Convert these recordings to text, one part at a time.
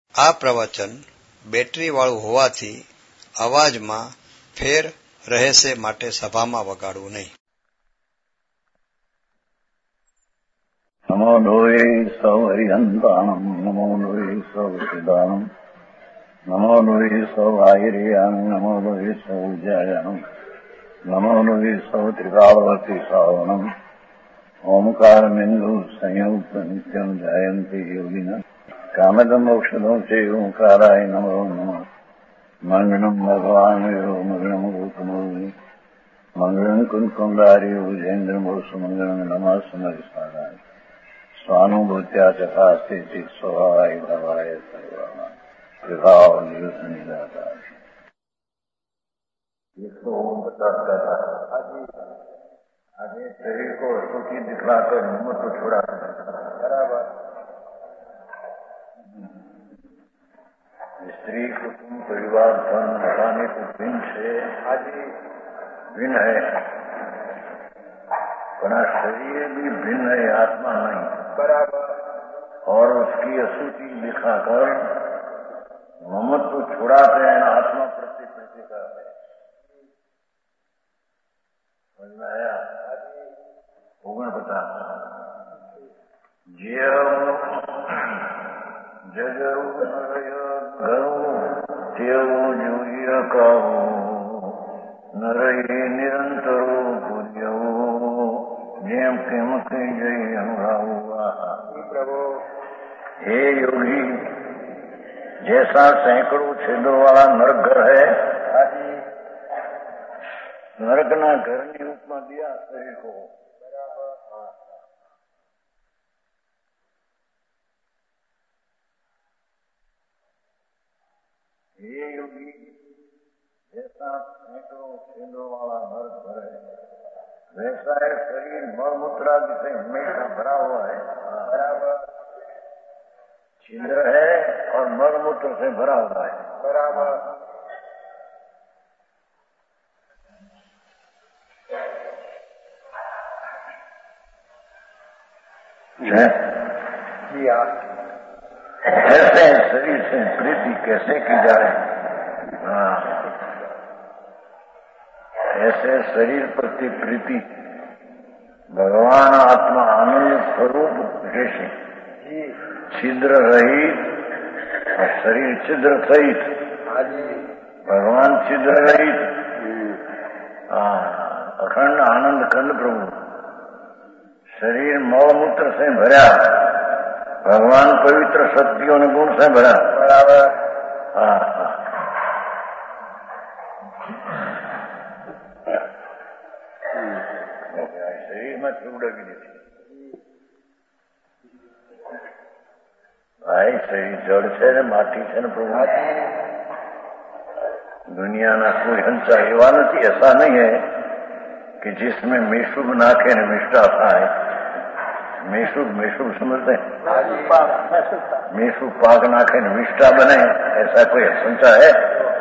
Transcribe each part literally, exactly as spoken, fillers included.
આ પ્રવચન બેટરી વાળું હોવાથી અવાજમાં ફેર રહેશે, માટે સભામાં વગાડવું નહીં. નમો લોહે સૌ હરિહંતાણમ, નમો લોહે સૌ સિદાનમ, નમો લોહે સૌ આહિર્યામ, નમો લોહે સૌ જયામ, નમો લોહે સૌ ત્રિકાળવતી સાવનમ. ઓમકાર બિંદુ સંયુક્ત નિત્યમ જયંતી યોગિના કામદમ મોક્ષદો છે ઓંકારાય નમો નમઃ. મંગળમ ભગવાન મંગળમ ગૌતમોની મંગળમ કુંકુંડારી ભુજેન્દ્ર મોસુ મંગળમ નમઃ સમરિસારાય સ્વાનુભૂત્યા ચકાસ્તે સ્વભાવાય ભવાય સર્વમાં વિભાવ નિદાતા. एक तो ओम बताता था आगे शरीर को सूची दिखलाकर हिम्मत को छोड़ा. बराबर. स्त्री कुटुंब परिवार धन मकाने को भिन्न से आज भिन्न है, पर शरीर भी भिन्न है, आत्मा नहीं. बराबर. और उसकी असूची दिखाकर ममत को छुड़ाते हैं, आत्मा प्रति प्रति करते हैं. समझ में आया? ओगण बता जे जगरू તેવું જોઈએ કહું નરહે નિરંતરો પૂર્યો જેમ કેમ કઈ જઈ હંગાવું. પ્રભુ હે યોગી, जैसा सैकड़ों छेदों वाला नरक घर है, नरक ना घर ની રૂપમાં દિયા શરીર को. ये योगी जैसा सैकड़ों छेदों वाला नरक घर है, वैसा है शरीर मलमूत्र से हमेशा भरा हुआ है. बराबर. छिद्र है और मलमूत्र से भरा हुआ है. बराबर. ऐसे शरीर से प्रीति कैसे की जाए? हाँ, ऐसे शरीर प्रति प्रीति भगवान आत्मा आनंद स्वरूप जैसे छिद्र रहित और शरीर छिद्र सहित, भगवान छिद्र रहित, अखंड आनंद खंड प्रभु, शरीर मौलमूत्र से भरा, भगवान पवित्र शक्तियों ने गुण से भरा. बराबर. हाँ हाँ. शरीर में चूड़गी नहीं भाई, शरीर जड़ છે ને માટી છે ને પ્રભુ. दुनियाना कोई हंसा एवा नहीं, ऐसा नहीं है कि जिसमें मेशुब नाखे ने मिष्टा થાય. मेशुब मेशुब समझते हैं? मेशुब पाक नाखे ने मिष्टा बने, ऐसा कोई संचा है?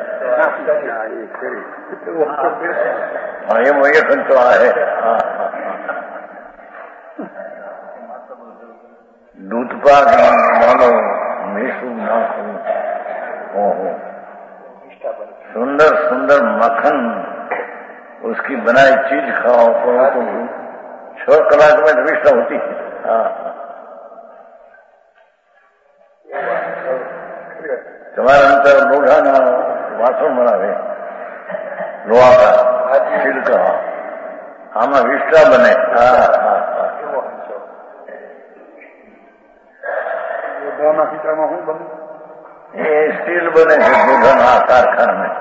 हाँ, ये वही संचा है. हाँ हाँ. दूध पाक मानो मेशुब नाखो. ओहो, सुंदर सुंदर मक्खन उसकी बनाई चीज खाओ तो छह कलाक में मिष्टा होती है. તમારા અંતર લોઢાના વાસણ બનાવે, લોહાકા છિલકા, આમાં વિષ્ટા બને. હા હા હા. લોઢાના ખીચામાં શું બને? એ સ્ટીલ બને છે લોઢાના કારખાના.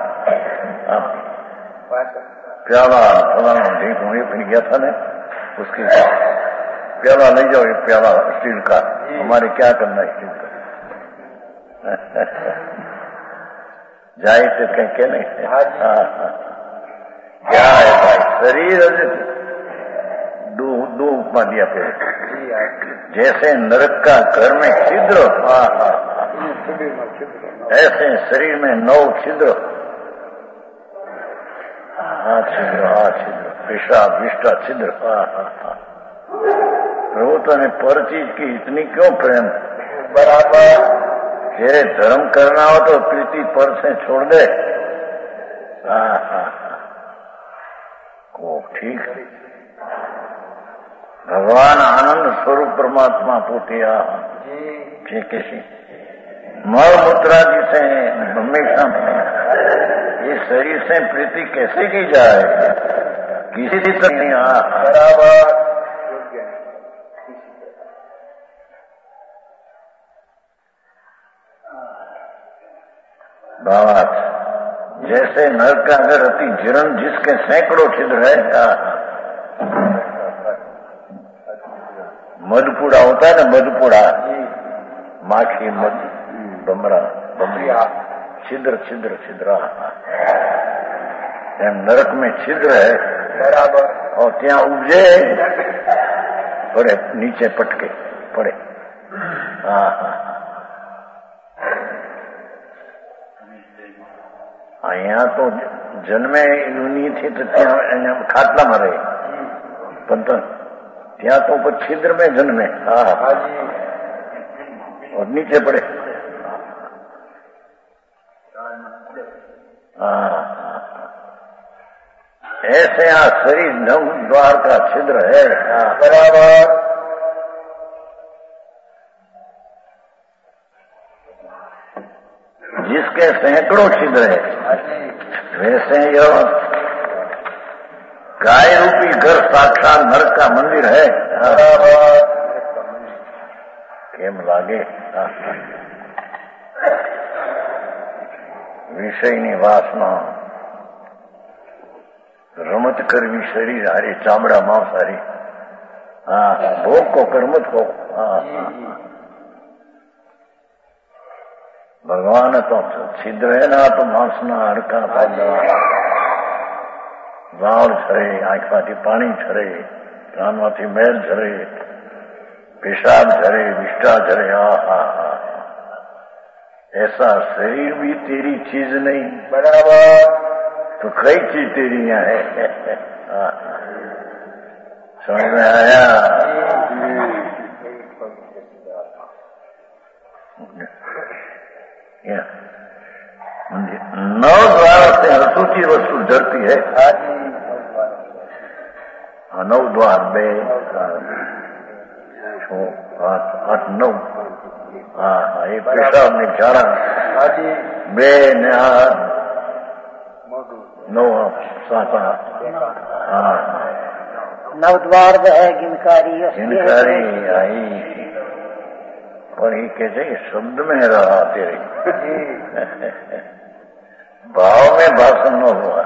प्याला फलाना ढीक मुझे फिर गया था ने, उसकी प्याला नहीं जाओ, एक प्याला स्टील का, हमारे क्या करना स्टील का. जाए तो कहीं के नहीं. क्या है भाई, शरीर दो दो उपमा दिया फिर, जैसे नरक का घर में छिद्र, ऐसे शरीर में नौ छिद्र. हाँ छिद्र, हाँ छिद्र, पेशाब विष्टा छिद्र. हाँ हाँ हाँ. प्रभु तो ने पर चीज की इतनी क्यों प्रेम? बराबर. तेरे धर्म करना हो तो प्रीति पर से छोड़ दे। हाँ हाँ को ठीक है। भगवान आनंद स्वरूप परमात्मा पोतिया ठीक है। मल मूत्रा जी से हमेशा ये शरीर से प्रीति कैसे की जाए? किसी तरह नहीं। बराबर बात जैसे नर का अगर अति जीर्ण जिसके सैकड़ों छिद्र है, मधुपुड़ा होता है ना, मधुपुड़ा माखी मध बमरा बमरिया छिद्र छिद्र छिद्र नरक में छिद्र है बराबर। और त्या उपजे पड़े नीचे पटके पड़े। हाँ हाँ અહીંયા તો જન્મે યુની थी तो ત્યાં ખાટલામાં રહે, પણ ત્યાં તો छिद्र में जन्मे। हाँ और नीचे पड़े। हाँ ऐसे यहाँ शरीर नव द्वार का छिद्र है बराबर। जिसके सैकड़ों छिद्र है, वैसे यह गाय रूपी घर साक्षात नरक का मंदिर है बराबर। केम लागे? विषयनी वासना रमत करवी शरीर हारे चामड़ा मांस हारे। हाँ भोग को कर्मत को। हाँ भगवान तो छिद्र है ना, तो मांसना हड़का पादा વાળ ઝરે, આંખમાંથી પાણી ઝરે, કાનમાંથી મેલ ઝરે, पेशाब झरे, विष्ठा झरे। हाँ हाँ हाँ ऐसा शरीर भी तेरी चीज नहीं बराबर, तो कई चीज तेरी यहाँ है। हाँ समझ में आया? नौ द्वार से असूची वस्तु डरती है। हाँ नौ द्वार बे आठ आठ नौ। हाँ हाँ ये पेशाब ने ग्यारह बे ने नौ सात। हाँ नव द्वार है गिनकारी गिनकारी आई, और ये कहते शब्द में रहा तेरे भाव में भाषण न हुआ।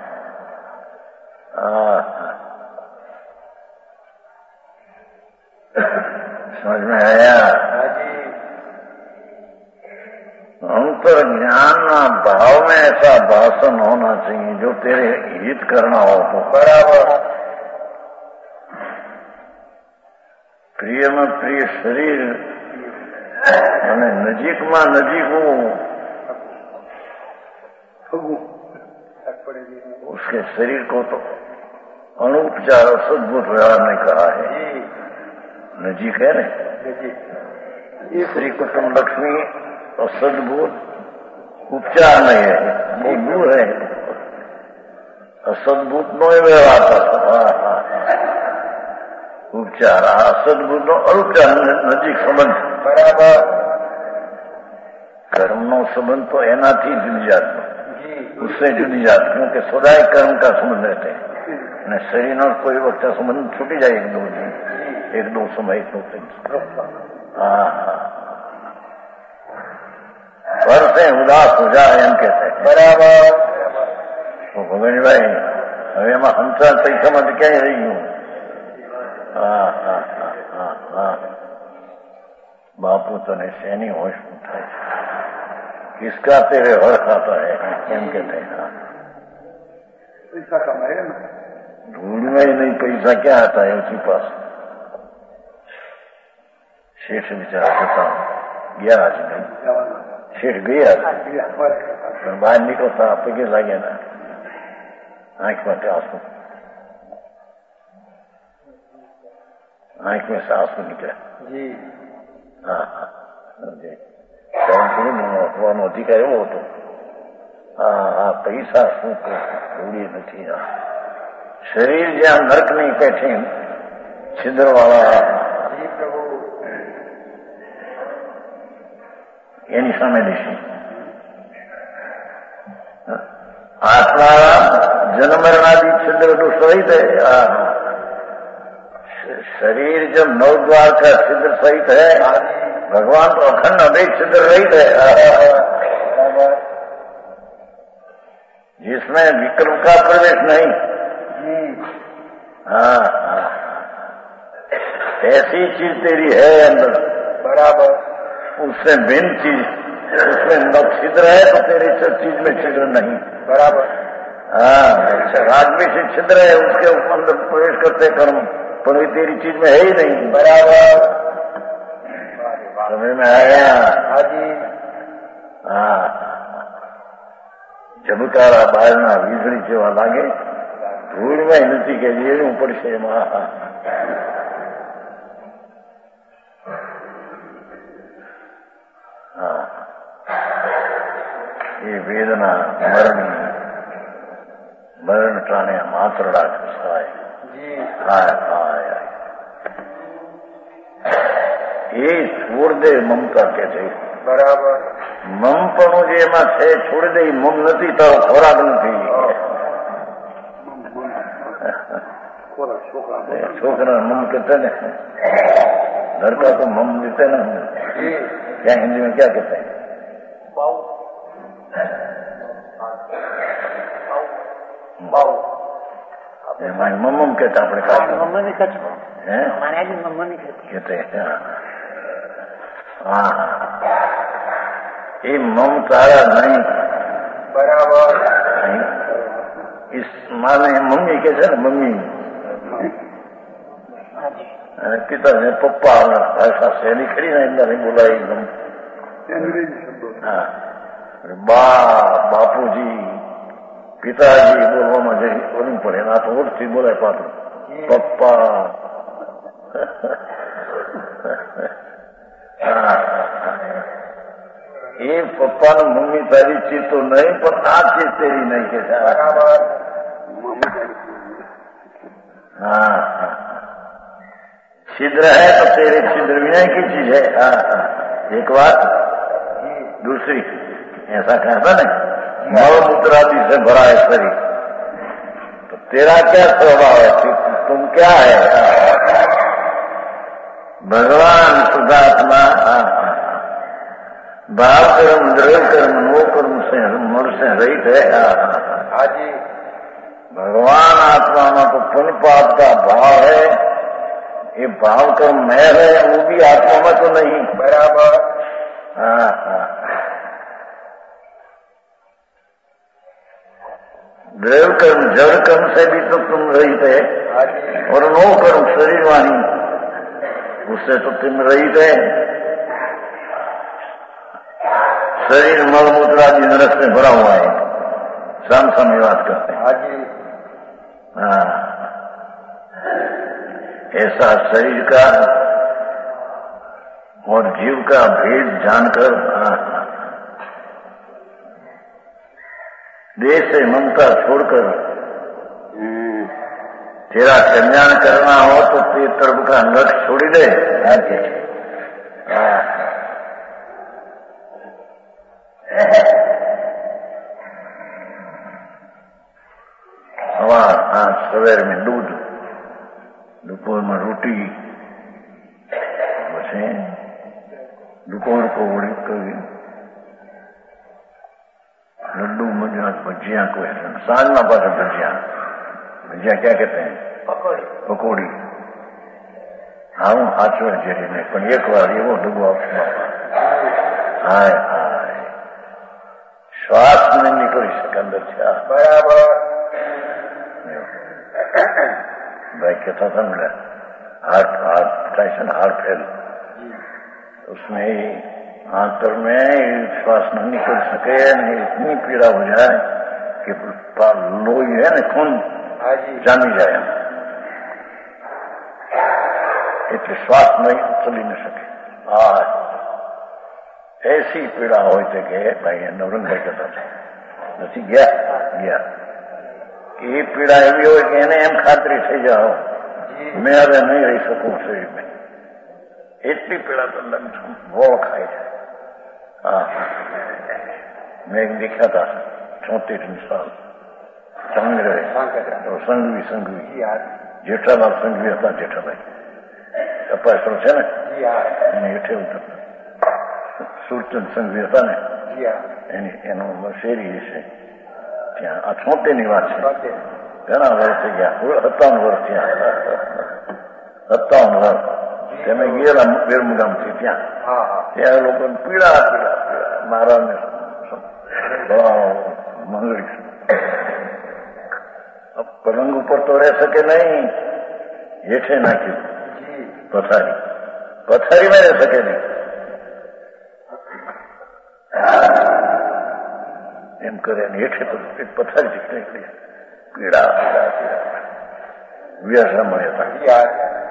समझ में आया? अंतर ज्ञान भाव में ऐसा भाषण होना चाहिए जो तेरे हित करना हो तो बराबर। प्रिय में प्रिय शरीर અને નજીકમાં નજીકું उसके शरीर को तो अनुपचार और सद्भुत व्यवहार ने कहा है। नजीक है ना, श्री कुटुंब लक्ष्मी और सद्भुत उपचार नहीं है, वो दूर है। असद्भुत नो व्यवहार था उपचार, असद्भुत नो अनुपचार नजीक संबंध बराबर। कर्म नो संबंध तो एनाथी जुदी जात, उससे जुदी जात, क्योंकि सदाय कर्म का संबंध रहते हैं। शरीर और कोई वक्त संबंध छूटी जाए एक दो दिन, एक दो समय एक दो दिन। हाँ हाँ पर से उदास हो जाए एम कहते हैं बराबर। तो भगवान भाई हमें मैं हमसा सही समझ क्या ही रही हूँ। हाँ हाँ हाँ हाँ हाँ बापू तने सैनी होश उठाए, किसका तेरे हर खाता है एम कहते हैं। पैसा कमाएगा ना, ढूंढ में ही नहीं पैसा क्या आता है उसके पास। शेष विचार करता गया आज नहीं, शेष गया बाहर निकलता पगे लागे ना, आंख में आंसू, आंख में से आंसू निकले। हाँ हाँ કરવાનો અધિકાર એવો હતો. હા હા પૈસા શું પૂરી નથી. શરીર જ્યાં નર્કની પેઠી છિદ્રવાળા એની સામે દિશી આત્મા जन्मरणादि छिद्र तो सहित है. शरीर जब नौ द्वार का छिद्र सहित है, भगवान तो अखंड अभेद छिद्र रहित है, जिसमें विक्रम का प्रवेश नहीं. हाँ हाँ ऐसी चीज तेरी है अंदर बराबर. उससे भिन्न चीज उसमें न छिद्र है तो तेरी चीज में छिद्र नहीं बराबर. हाँ राग में से छिद्र है उसके अंदर प्रवेश करते कर्म पर तेरी चीज में है ही नहीं बराबर. समझ में आया? हाँ जी. हाँ जबकारा बहार વીજળી જેવા લાગે ધૂળમાં નથી કે જેવું પડશે એમાં. હા એ વેદના મરણ मरण टाने मात्र राक्षसाय. हाय हाय ये छोड़ दे ममता के थे बराबर. ममपणું જે એમાં છે છોડી દે. મમ નથી તારો ખોરાક નથી. છોકરા મમ कहते ને लड़का को मम देते ना. क्या हिंदी में क्या कहते हैं? मम्मम कहता अपने मम्मा नहीं कहते हमारे आगे मम्मा नहीं कहते. हाँ ये मम तारा नहीं बराबर. इस माने मम्मी कहते ना मम्मी पिता ने पप्पा भाषा शैली खड़ी ना इंदा नहीं बोला एकदम. हाँ बा बापू जी पिताजी बोलવામાં જઈ બોલવું પડે. ના તો ઓળથી બોલાય પાછું પપ્પા. એ પપ્પાનું મમ્મી તારી ચીજ તો નહીં પણ આ ચીજ તેરી નહીં કે हाँ छिद्र है तो तेरे छिद्र विनय की चीज है. हाँ एक बात. दूसरी ऐसा कहता नहीं मल मूत्रादि से भरा है शरीर तो तेरा क्या स्वभाव है? तुम क्या है? भगवान शुद्धात्मा भाव कर्म द्रव्य कर्म नो कर्म से मर से रहित है. हाजी भगवान आत्मा में तो पुण्य पाप का भाव है. ये भाव कर्म मैं है वो भी आत्मा में तो नहीं बराबर. हाँ हाँ द्रव्य कर्म जड़ कर्म से भी तो तुम रहित है और नो कर्म शरीर वाणी उससे तो तुम रहित है. शरीर मल मूत्रादि नरक से भरा हुआ है. साम सामी बात करते हैं. हाँ ऐसा शरीर का और जीव का भेद जानकर देह से ममता छोड़कर तेरा कल्याण करना हो तो तेरे तरफ का नट छोड़ी दे. हवा हाँ सवेर में दूध दोपहर में रोटी પછી दोपहर को वड़ी कभी लड्डू मजा भजिया को सांझ में पास भजिया भजिया क्या कहते हैं? पकौड़ी. पकौड़ी हाँ हूँ हाचो जेरी ने पण एक बार एवो डूबो आपशो हाय हाय श्वास नहीं निकली सके अंदर से बराबर. भाई कहता था मेरा heart heart tension heart fail उसमें आंतर में श्वास न निकल सके नहीं इतनी पीड़ा हो जाए कि लोही है ना खून जामी जाए એટલે શ્વાસ નહીં ચલી ન શકે. હા ऐसी पीड़ा हो કે ભાઈ નવરંગભાઈ કહેતા હતા નથી ગયા ગયા એ પીડા એવી હોય કે એને એમ ખાતરી થઈ જાઓ મેં હવે નહીં રહી શકું શરીરમાં એટલી પીડા તો વોળ ખાય છે. હા મેં દેખ્યા હતા ચોતેર સાલ ચાંગરે સંઘવી સંઘવી જેઠાલાલ સંઘવી હતા. જેઠાભાઈ અપાસરો છે ને એને હેઠે ઉતરતા સુરચંદ સંઘવી હતા ને એની એનો શેરી છે ત્યાં. આ છોતેર ની વાત છે. ઘણા વર્ષ થઈ ગયા. સત્તાવન વર્ષ થયા. સત્તાવન વર્ષ તમે ગયેલા વિરમગામથી ત્યાં ત્યાં લોકોને પીડા પીડા પીડા મહારાજને મંગળી પલંગ ઉપર તો રહી શકે નહીં. હેઠે નાખ્યું પથારી પથારીમાં રહી શકે નહીં. એમ કરે હેઠે પથારી નીકળી પીડા પીડા પીડા વ્યસા મળે હતા.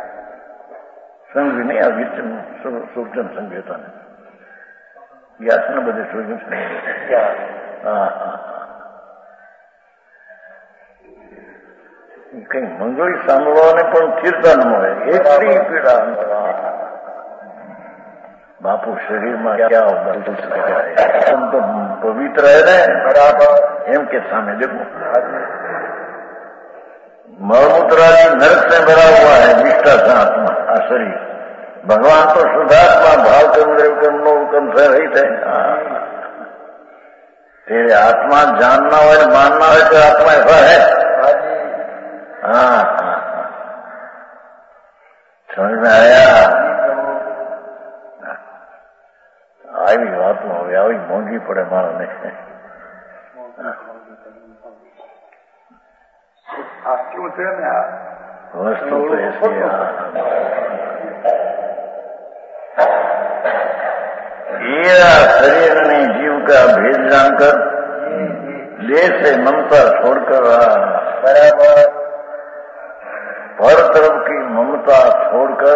સંઘવી નહીં આ વિચ સુરચંદ સંઘવી હતા ને યાદ ને બધે જોયું છે. હા હા કઈ મંગળી સાંભળવાને પણ સ્થિરતા ન મળે એટલી પીડા. બાપુ શરીરમાં ક્યાં તો પવિત્ર હે ને બરાબર એમ કે સામે દેખો मलमूत्रादि नरक से भरा हुआ है निष्ठा से आत्मा आ शरीर. भगवान तो शुद्धात्मा भाव कर्म देव कर्म नो कर्म से रहित है. तेरे आत्मा जानना हो मानना हो तो आत्मा ऐसा है. हाँ हाँ समझ में आया. આવી વાતો હવે આવી મોંઘી પડે માણસને. क्यों थे ना वस्तु तो ऐसी ये शरीर ने जीव का भेद जानकर देह से ममता छोड़कर बराबर पर तरफ की ममता छोड़कर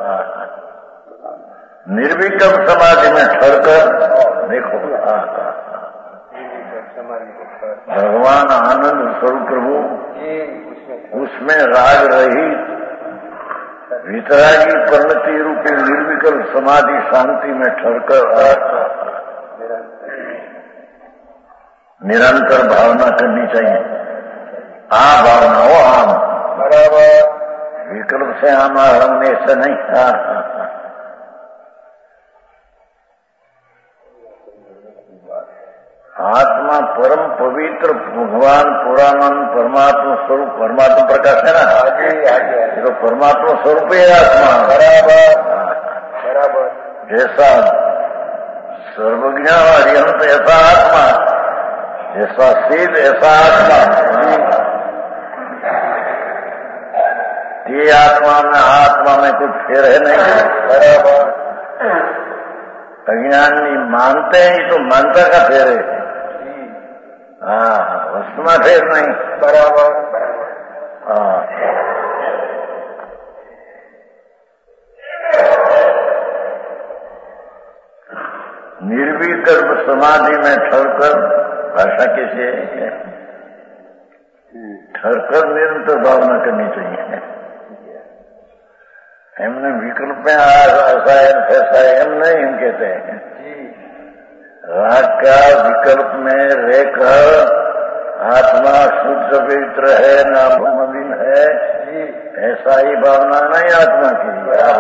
निर्विकल्प समाधि में ठहरकर देखो भगवान आनंद स्वरूप प्रभु उसमें राग रहित वितरागी परिणति रूपी निर्विकल्प समाधि शांति में ठहरकर निरंतर भावना करनी चाहिए. आ भावना हो आम बराबर विकल्प से आम हमने ऐसा नहीं. हाँ हाँ आत्मा परम पवित्र भगवान पुरानंद परमात्मा स्वरूप परमात्मा प्रकाश है ना. आगे आगे तो परमात्मा स्वरूप है आत्मा बराबर बराबर जैसा सर्वज्ञ हरिहंत ऐसा आत्मा जैसा सिद्ध ऐसा आत्मा. ये आत्मा में आत्मा में कुछ फेर है नहीं बराबर. अज्ञानी मानते हैं तो मानता का फेर है. हाँ वस्तु में फेर नहीं बराबर बराबर. हाँ निर्विकल्प समाधि में ठहरकर भाषा कैसे ठहरकर निरंतर भावना करनी चाहिए. हमने विकल्प में ऐसा है फैसा है हम नहीं हम कहते हैं. राग का विकल्प में रहकर आत्मा शुद्ध पवित्र है नाम मलिन है ऐसा ही भावना नहीं आत्मा की.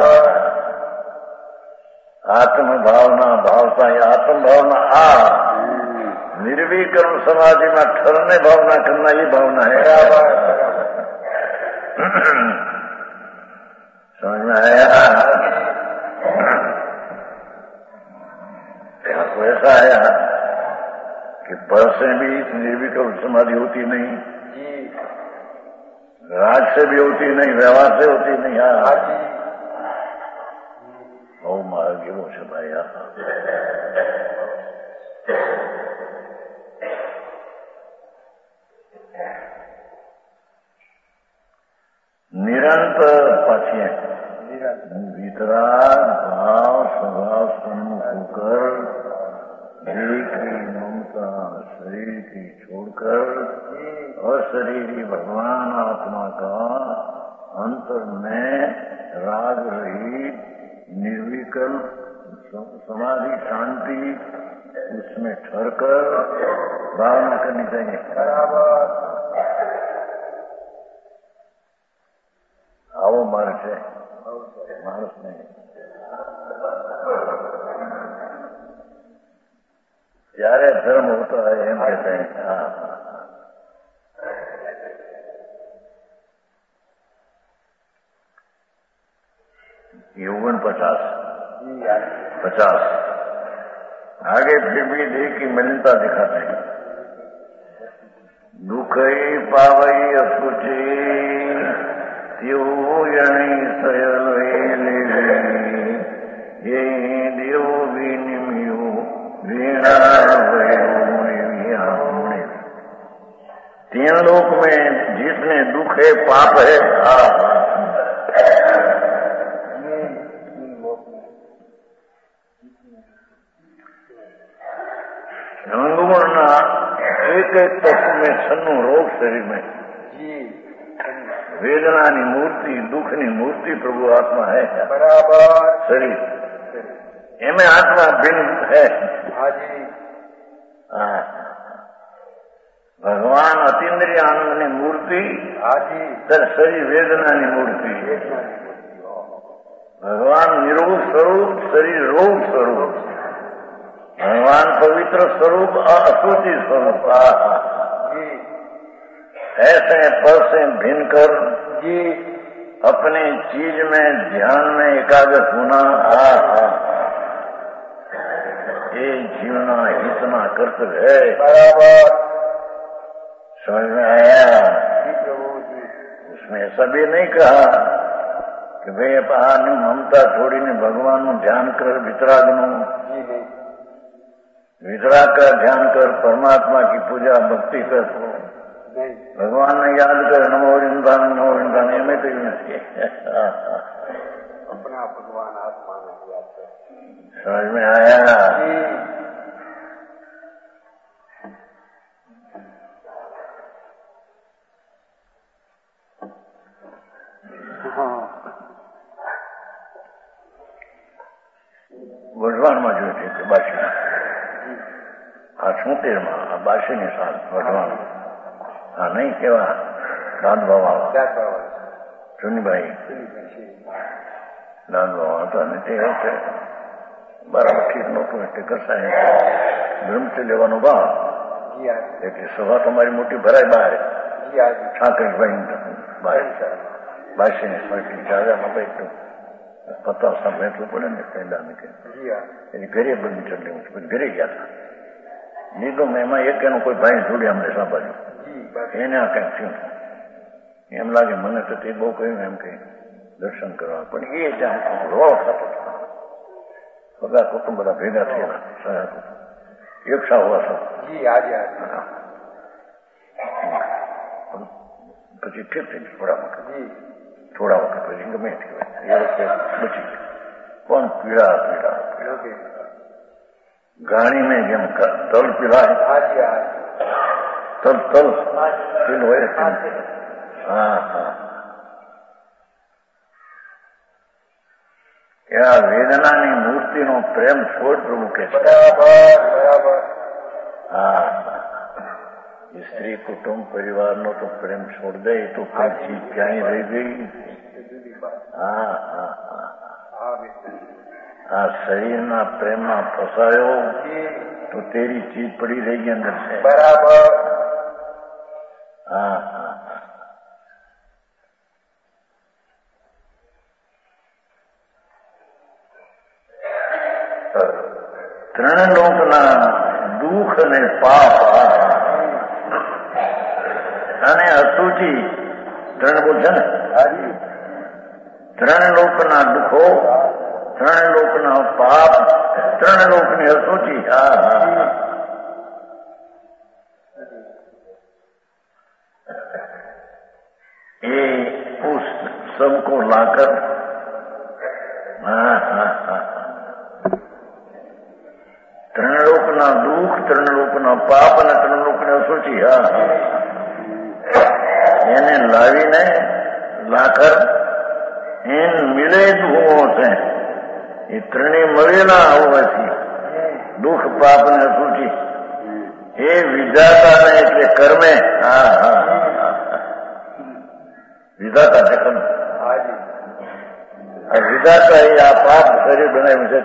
आत्म भावना भावता है आत्म भावना आ निर्विकल्प समाधि में ठहरने भावना करना ही भावना है. समझ में आया. यहाँ तो ऐसा आया कि पर से भी निर्विकल्प समाधि होती नहीं, राग से भी होती नहीं, व्यवहार से होती नहीं. हाँ બહુ માર્ગ એવો છે ભાઈ. નિરંતર પછી વિતરાગ ભાવ સ્વભાવ સન્મુખ હોकर देखी छोड़कर अशरीरी भगवान आत्मा का अंतर में राग रहित निर्विकल्प समाधि शांति उसमें ठहरकर भावना करनी चाहिए। बराबर आओ मार्ग है, मानस नहीं ત્યારે ધર્મ હોતો હોય એમ કહેતા હા यौवन पचास पचास आगे फिर भी देह की मलिनता दिखाते हैं। दुख ही पावई असुची त्योयणी सयल ये देव विनिमयो वीणा तीन लोक में जिसने दुख है पाप है रंगमणना एक एक तत्व में सन्नु रोग शरीर में वेदना की मूर्ति दुख की मूर्ति प्रभु आत्मा है बराबर शरीर एमें आत्मा भिन्न है। हाँ भगवान अतीन्द्रिय आनंद की मूर्ति तर शरीर वेदना की मूर्ति भगवान निरोग स्वरूप शरीर रोग स्वरूप भगवान पवित्र स्वरूप अशुचि स्वरूप ऐसे पद से भिन्न कर अपने चीज में ध्यान में एकाग्र होना ये जीवना हितना कर्तव्य है। बराबर समझ में आया। उसमें ऐसा भी नहीं कहा कि भाई पहाड़ ममता छोड़ी ने भगवान नु ध्यान कर वितराग नु वितराग का ध्यान कर परमात्मा की पूजा भक्ति कर भगवान ने याद कर नमो वृंदावन नमो वृंदावन में तो नहीं अपना भगवान आत्मा में याद कर समझ में आया। વઢવાણમાં જોયું છે કે બાસી આ છોતેરમાં આ બાસીની સાલ વઢવાણ આ નહીં કેવા દાદબાવાળા ચુનીભાઈ દાદબાવા હતા ને તે વખતે બરાબર ઠીક નહોતું એટલે કરતા બ્રહ્મચર્ય લેવાનો ભાવ એટલે સભા તમારી મોટી ભરાય બહાર ઠાકરભાઈ બહાર બાસીની સ્મૃતિ જાગામાં બેઠું પચાસ સાલ બેઠવું પડે ને પહેલા કે એની ઘરે બધું ચડ્યું પછી ઘરે ગયા હતા લીધું મેં એમાં એક એનું કોઈ ભાઈ જોડે અમને સાંભળ્યું એને આ કંઈક થયું એમ લાગે મને તો તે બહુ કહ્યું એમ કઈ દર્શન કરવા પણ એ જ્યાં રોળ થતો બધા કુટુંબ બધા ભેગા થયેલા એક સા હોવા સૌ પછી ઠીક થઈ થોડા વખત થોડા વખત પછી ગમે એ વખતે બચી પણ પીડા પીડા પીડા ગાણી में જેમ તલ પીલાય તલ તલ તેલ હોય હા હા આ વેદનાની મૂર્તિનો પ્રેમ છોડ પ્રભુ કે બરાબર બરાબર હા સ્ત્રી કુટુંબ પરિવારનો તો પ્રેમ છોડ દે તો કોઈ ચીજ ક્યાંય રહી ગઈ હા હા હા આ શરીરના પ્રેમમાં ફસાયો તો તેરી ચીજ પડી રહી ગઈ અંદર છે બરાબર હા હા ત્રણ લોકના દુઃખ અને પાપ અને અશુચિ ત્રણ બોલ છે ને ત્રણ લોકના દુઃખો ત્રણ લોકના પાપ ત્રણ લોકની અશુચિ હા હા ये उस सबको लाकर हाँ हाँ हाँ ત્રણ લોકના દુઃખ ત્રણ લોકના પાપ અને ત્રણ લોકને અશુચિ હા એને લાવીને લાકર એન મિલે જ હોવો છે એ ત્રણેય મળેલા હોવાથી દુઃખ પાપ ને અશુચિ એ વિધાતા ને એટલે કર્મે હા હા વિધાતા છે કર્મ વિધાતા એ આ પાપ શરીર બનાવ્યું છે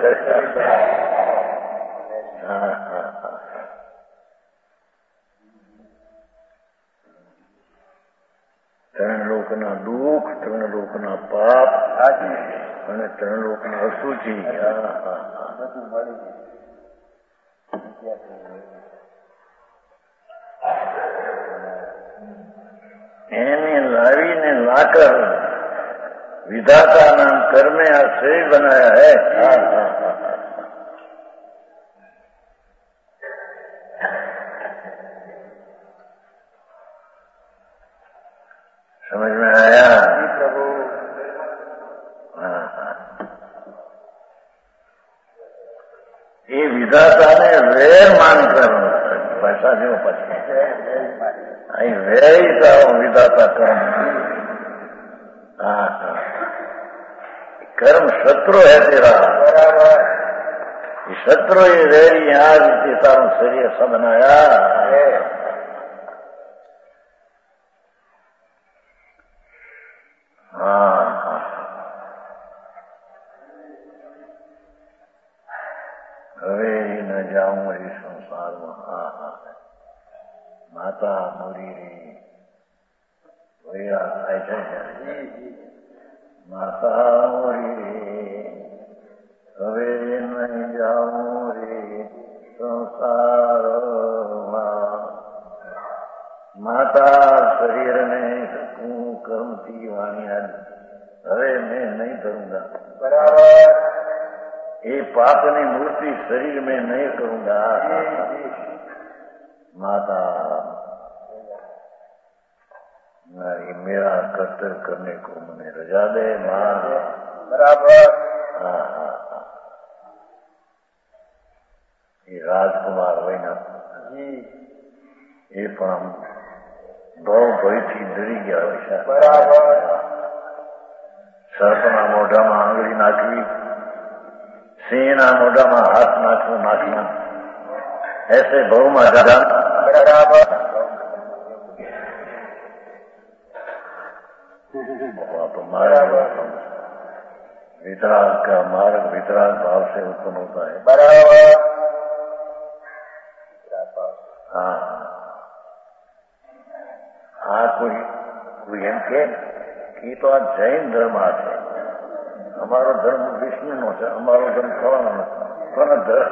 હા હા ત્રણ લોકના દુઃખ ત્રણ લોકના પાપ અને ત્રણ લોકના અશુચિ એને લાવીને લાકર વિધાતાના કર્મે આ શરીર બનાયા હે समझ में आया प्रभु हाँ हाँ ये विधाता ने वेर मानकर पैसा जो पचे वेरी का विधाता कर्म हाँ हाँ कर्म शत्रु है तेरा बराबर शत्रु ये वेरी यहाँ रीति तारू शरीर सब बनाया માતા મોરી રે ભૈયા થાય છે માતા મોરી રે હવે નહીં જાઉં રે સંસારમાં માતા શરીરને હું કર્મથી વાણ્યા હવે મેં નહીં કरूंगा બરાબર એ પાપની મૂર્તિ શરીર में नहीं करूंगा माता नारी मेरा कर्तव्य करने को मैंने रजा दे मां बराबर हाँ हाँ हाँ ये राजकुमार वहीना ये पण બહુ ભયથી ડરી ગયા હોય છે બરાબર સર્પના મોઢામાં આંગળી નાખવી સિંહના મોઢામાં હાથ નાખવું નાખના ऐसे बहुमा दादा बराबर वितराग का मार्ग वितराग भाव से उत्पन्न होता है बराबर हाँ हाँ कोई कोई एम के कि तो आ जैन धर्म है हमारो धर्म विष्णु नो है हमारो धर्म फलानो कोन धर्म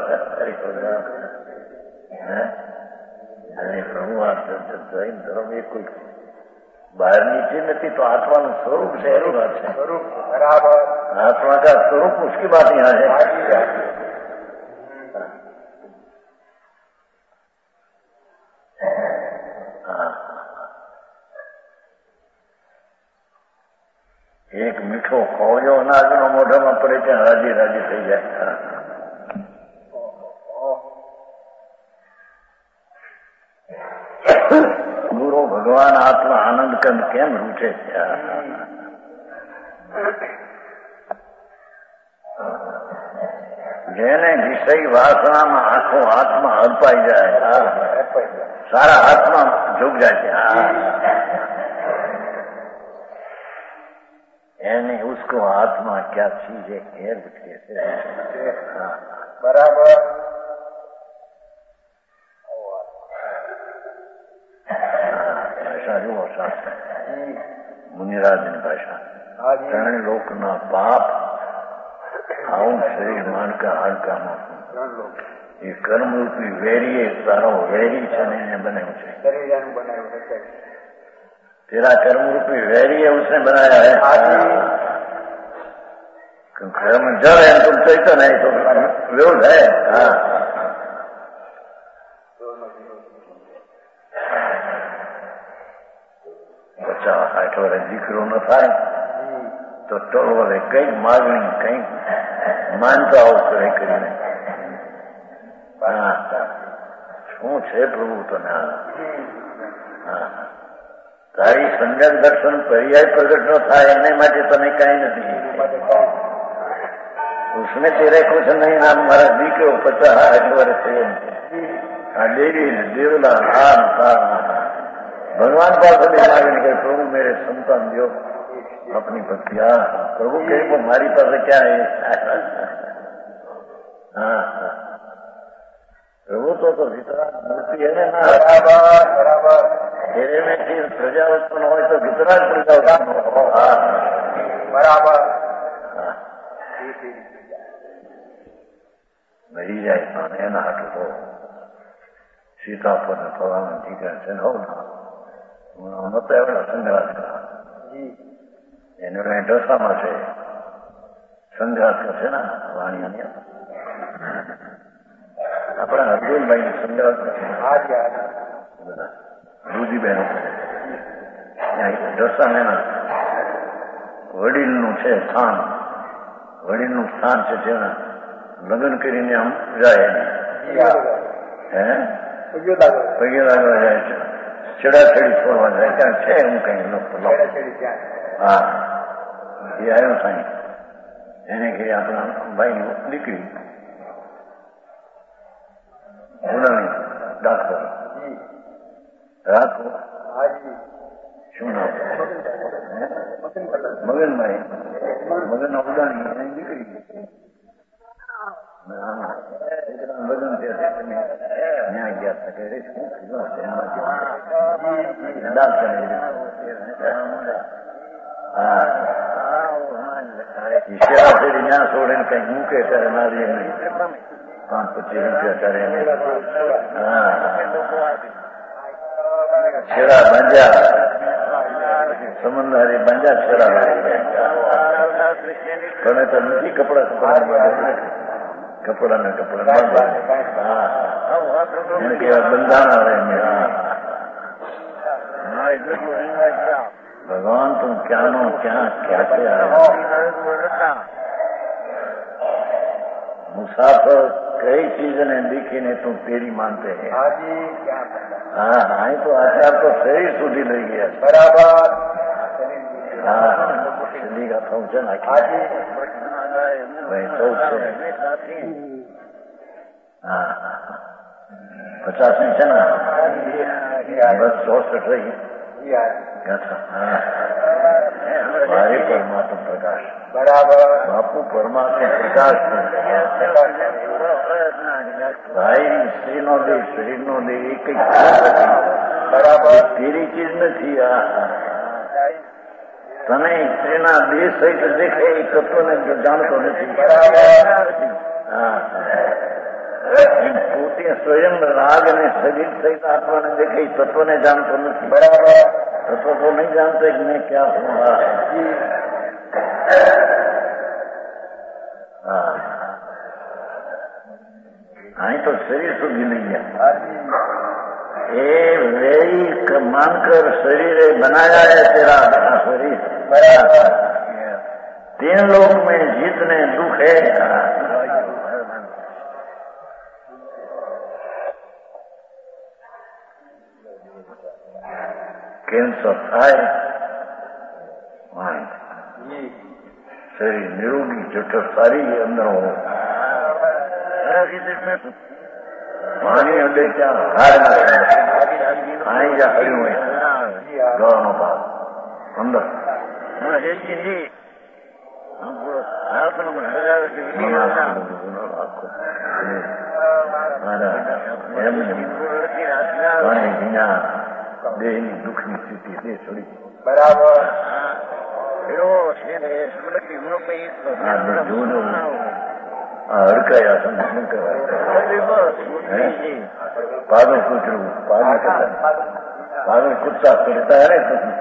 અને પ્રભુ આ જૈન ધર્મ એ કોઈ બહાર નીચે નથી तो आत्मा નું स्वरूप છે એની વાત છે स्वरूप बराबर आत्मा का स्वरूप उसकी बात यहाँ है એક મીઠો ખોજો અનાજનો મોઢામાં પડે ત્યાં રાજી રાજી થઈ જાય ગુરુ ભગવાન આત્મા આનંદ કંદ કેમ રૂઠે છે જેને વિષય વાસણામાં આખો આત્મા અર્પાઈ જાય સારા આત્મા ઝુક જાય છે એને उसको आत्मा क्या चीज है घेर कैसे बराबर भाषा जो शास्त्र मुनिराजनी भाषा ત્રણ લોકના પાપ આવું શરીર માનકા હાડકામાં એ કર્મરૂપી વેરીએ સારો વેરી છે ને એને બનાવ્યું છે तेरा कर्म रूपी वैरी है उसने बनाया है कर्म जड़ है तुम चैतन है तो विरोध है हाँ बच्चा हाथ वाले દીકરો न થાય તો ટોળ વાલે કઈક માગણી કઈક માનતાઓ કરે કરીને શું છે પ્રભુ તને હા તારી સંજ્ઞક દર્શન પર્યાય પ્રગટ ન થાય એને માટે તને કઈ નથી उसमें तेरे कुछ नहीं नाम मारा दी के पचास आठ वर्ष से देवी देवला हान भगवान पास मांगने के प्रभु मेरे संतान दियो अपनी भक्तिया प्रभु के हमारी पास क्या है हाँ प्रभु तो तो वितराग मूर्ति है ना बराबर बराबर तेरे में फिर प्रजा उत्पन्न हो तो वितराग प्रजा उत्पन्न हो बराबर मरी जाए एना हाटू तो सीतापुर ने भगवान जी का हो मत एवढा संघात करा એને ઢોસામાં છે સંઘાત છે ને વાણિયાની આપણા અર્જુનભાઈ સંઘાત દૂધીબેન ઢોસામાં એના વડીલનું છે સ્થાન વડીલનું સ્થાન છે જેના લગ્ન કરીને આમ જાય હે પગે લાગવા જાય છે છેડાછેડી છોડવા જાય ત્યાં છે હું કઈ લોકો હા એ આવ્યો સાંઈ એને કે આપણા ભાઈની દીકરી ગુનાણી ડાક્ટર રાખો શું નામ મગનભાઈ મગન ઉડાણી એની દીકરી વજન ત્યાં ગયા હતા કે શું શેરાફેરી ત્યાં છોડીને કઈ મૂકે ત્યારે મારી નહીં પાંચ પચીસ રૂપિયા કરે હા છેડા બાંધ્યા સમંદારી બાંધ્યા છેડા ગમે તો નથી કપડા કપડા કપડા ને કપડા એને કેવા બંધાણા રહે भगवान तुम क्या नो क्या क्या क्या मुसाफिर कई चीज ने दिखी ने तुम तेरी मानते हैं हाँ हाँ तो आचार तो शरीर सुधी लई गया बराबर हाँ दिल्ली का फंक्शन भाई चौथ से हाँ पचास में है ना बस चौसठ रही हमारे परमात्मा प्रकाश बराबर बापू परमात्मा प्रकाश भाई स्त्री नो दे शरीर नो दे एक बराबर तेरी चीज નથી આ તને સ્ત્રીના દેહ સહિત દેખે એ તત્વને જાણતો નથી બરાબર હા પોતે સ્વયં રાગ અને શરીર સહિત આત્માને દેખે એ તત્વને જાણતો નથી બરાબર तत्व को नहीं जानते कि मैं क्या हूँ हाँ तो शरीर सुधी नहीं है ये वही मानकर शरीर बनाया है तेरा शरीर बराबर तीन लोक में जितने दुख है કેન્સર થાય શરીર નિરોગી જઠર સારી અંદર હો પાણી અંદર ત્યાં હાર અહીં જ્યાં હર્યું હોય ગળનો ભાગ અંદર પાણી વિના દેહની દુઃખની સ્થિતિ દેહ છોડી બરાબર હડકાયા શું કહેવાય પાગલ કૂતરું પાગલ પાગલ કૂદતા કરતા હે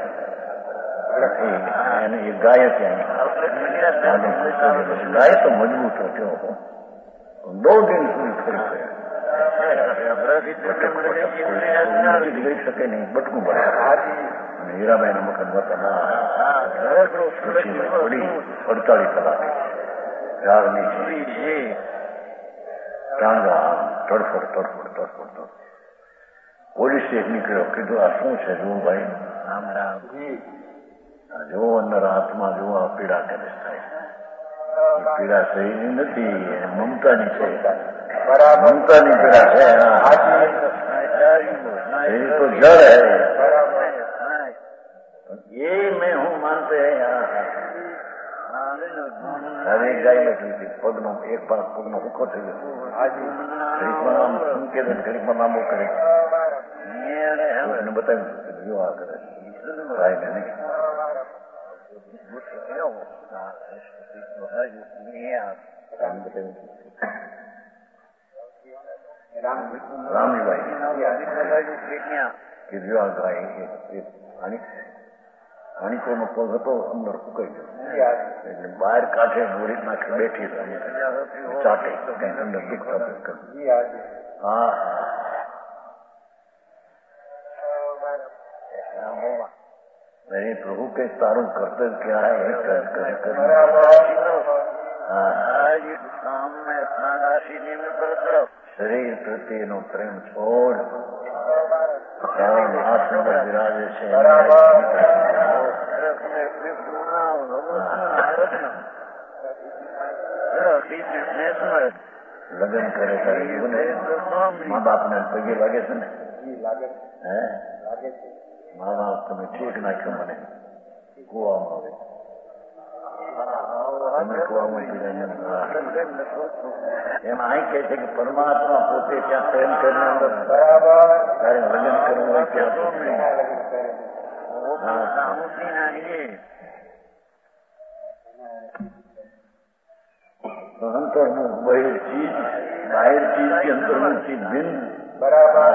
એને એ ગાય ત્યાં ગાય તો મજબૂત હતો દો દિન સુધી ફરી લઈ શકે નહીં બટકું પડે અને હીરાબાઈ ના મકાન હતા પડી અડતાલીસ કલાક ઝાડની ટાંગા તડફડ તડફડ તડફડ પોલીસ એક નીકળ્યો, કીધું આ શું છે જુઓ ભાઈ, રામ રામ. જુઓ અંદર હાથમાં જુઓ આ પીડા કરે થાય, એ પીડા શરીરની નથી, મમતાની છે, મમતાની પીડા છે. શરીર તો જળ હૈ, ये मैं हूँ मानते हैं. હવે ગાય બેઠી હતી, પગનો એક ભાગ પગનો ઉખો થઈ ગયો, ઘડીકમાં આમ મૂકે દે, ઘડીકમાં લાંબો કરે, બતાવ્યું જો આ કરે ગાયને નહીં. રામજીભાઈ કે જો આ ગાય અણીકોનો પગ હતો, અંદર ફૂકાઈ ગયો, એટલે બહાર કાઢે દોરી નાખી બેઠી ચાટે કઈ અંદર દુઃખ થતું. હા अरे प्रभु के तारों कर्तव्य क्या है, शरीर प्रत्ये नो प्रेम छोड़ हाथ में विराजे છે. લગ્ન કરે ત્યારે મા બાપ ને પગે લાગે છે ને, હે મા બાપ તમે ઠીક નાખ્યો, મને કુવામાં આવે તમે કુવામાં એમ અહીં કહે છે કે પરમાત્મા પોતે ત્યાં પ્રેમ કરીને અંદર તારે લગ્ન કરવું હોય ત્યાં અંતરનું બહિર ચીજ, બાહિર ચીજ की અંતરનું ચીજ ભિન્ન. બરાબર.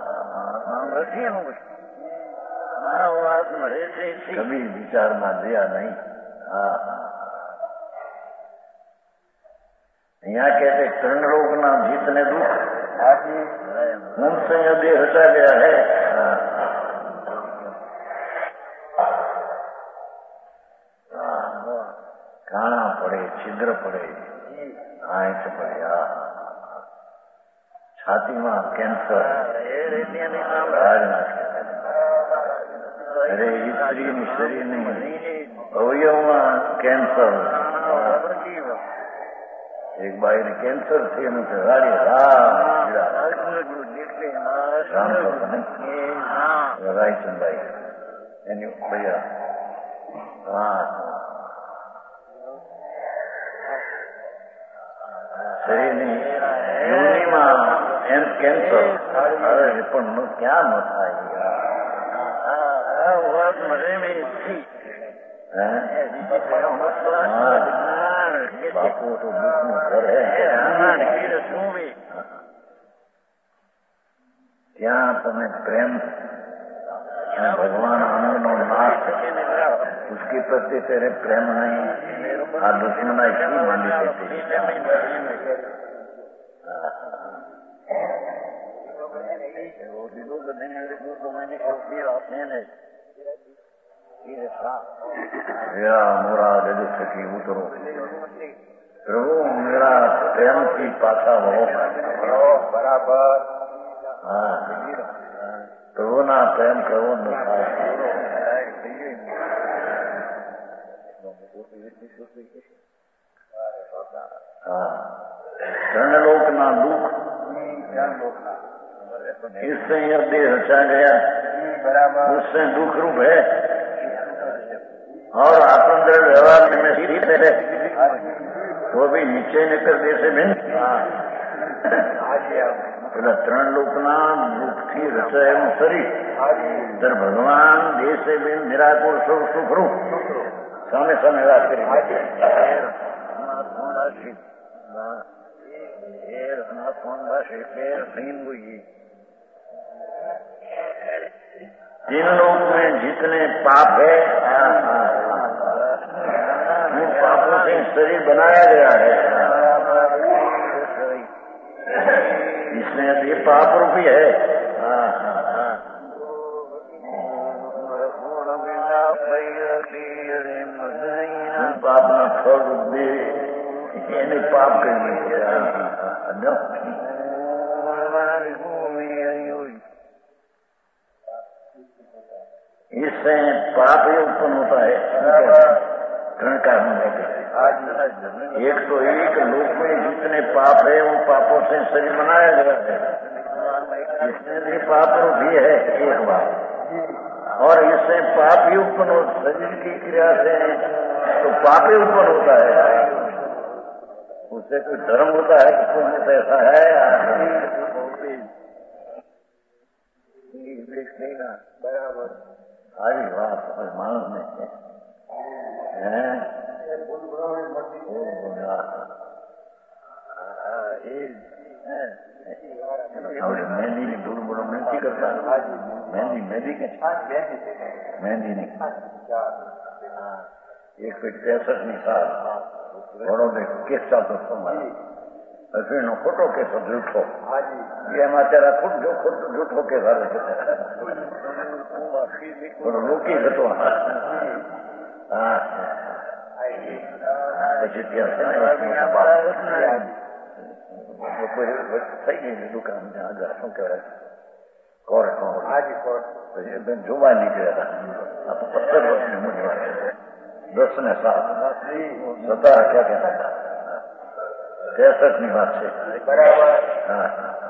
कभी विचार में दिया नहीं. हाँ यहाँ कहते तृण रोग ना जीतने दुख उनसे यदि हटा गया है. काना पड़े, छिद्र पड़े, आंच पड़े, छाती में कैंसर, અરે સ્ત્રીની શરીરની અવયવમાં કેન્સર, એક બાઈને કેન્સર થયેલું છે, રાડી રામ રાયચંદાઈ એની ભૈયા. હા શરીરની યોનિમાં એમ કેન્સર, અરે એ પણ ક્યાં ન થાય. બાપુ તો દુઃખનું ઘર હે, ત્યાં તમે પ્રેમ અને ભગવાન આનંદનો નાશ, उसके प्रति तेरे प्रेम नहीं, आ दुश्मना इसकी मानी देती. या मोरा जज सकी उतरो प्रभु मेरा प्रेम की पाछा हो. बराबर. हाँ प्रभु ना प्रेम करो न लोक ना दुख, इससे यह देह रचा गया, उससे दुख रूप है. और आत्मंदर व्यवहार में स्थित है, वो भी नीचे निकल जैसे भिन्न. પેલા ત્રણ લોકના દુઃખથી રચાયેલું શરીર, ત્યારે ભગવાન દેશે બેન નિરાકુર સૌ સુખરૂપ સામે સામે વાત કરી. जिन लोग में जितने पाप है, उन पापों से शरीर बनाया गया है. इसमें ये पाप रूपी है. पाप न फल रूप दे, એને પાપ કરી उत्पन्न होता है, ग्रहण कारण है। एक तो एक लोक में जितने पाप है वो पापों से शरीर बनाया गया है, इसमें भी पाप भी है एक बात, और इससे पाप ही उत्पन्न हो, शरीर की क्रिया से तो पाप ही उत्पन्न होता है, उससे कोई धर्म होता है कि कोई ऐसा है बराबर। सारी बात मानस में है, मेहंदी ने दूर बड़ो मेहनती करता, मेहंदी मेहंदी के मेहंदी नहीं, एक पेट पैंसठ नहीं साल बड़ो ने केस चालतो संभाला, अफीण नो खोटो केस जूठो, ये तेरा खुद जो खुद जूठो केस हारे रोकी હતો પછી ત્યાં થઈ ગઈ દુકાન આગળ શું કહેવાય કોર્ટમાં પછી બેન જોવા નીકળ્યા હતા, આ તો પંદર વર્ષની ઉંમરની વાત છે, દસ ને સાત સત્તર અઠ્યા કે ત્રેસઠ ની વાત છે બરાબર। હા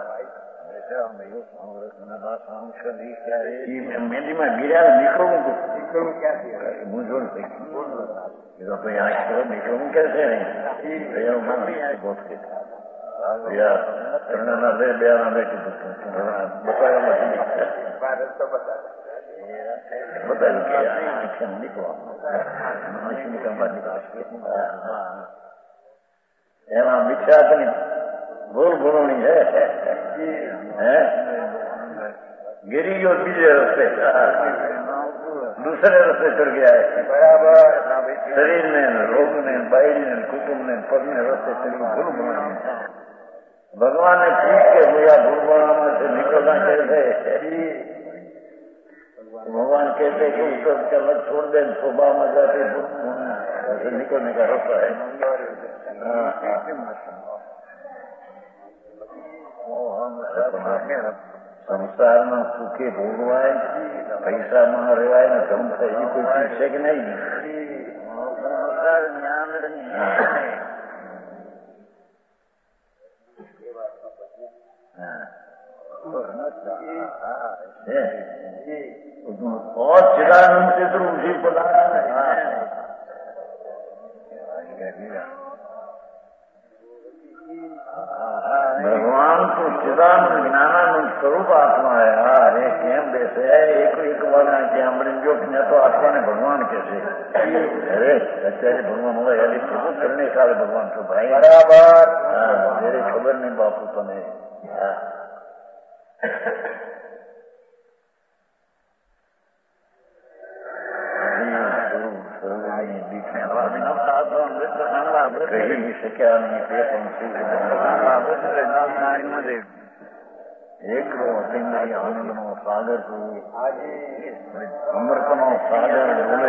मेहंदी में गिरा निकलू मूंझवण थी भाई आज निकलू कैसे बहुत बताया बताया कि निकलो एवं विख्यात भूल भूलनी है, है? गिरी और बीजे रस्ते दूसरे रस्ते चढ़ गया है बराबर। शरीर ने रोग ने बाइल ने कुटुंब ने पढ़ने रस्ते चढ़ी भूल भूलनी। भगवान ने पूछ के हुआ भूल भूलना से निकलना कैसे, भगवान कहते कि उसको अलग छोड़ दे, स्वभाव में जाते निकलने का रास्ता है। संसार में सुखे भोगवाय, पैसा में रेवाय ने धन से ही कोई चीज है कि नहीं, और चिदानंद से तो उसी पदार्थ भगवान तो चिदानंद ज्ञानानंद स्वरूप आत्मा है। अरे केम देसे एक एक बार जो तो आत्मा ने भगवान कैसे, अरे અત્યારે ભગવાન હોય એની પ્રભુ કરને કાલે ભગવાન તો ભાઈ બરાબર मेरे खबर नहीं बापू तने કહી નહીં શક્યા નહીં તે પંછી એક આનંદ નો સાગર અમૃત નો સાગર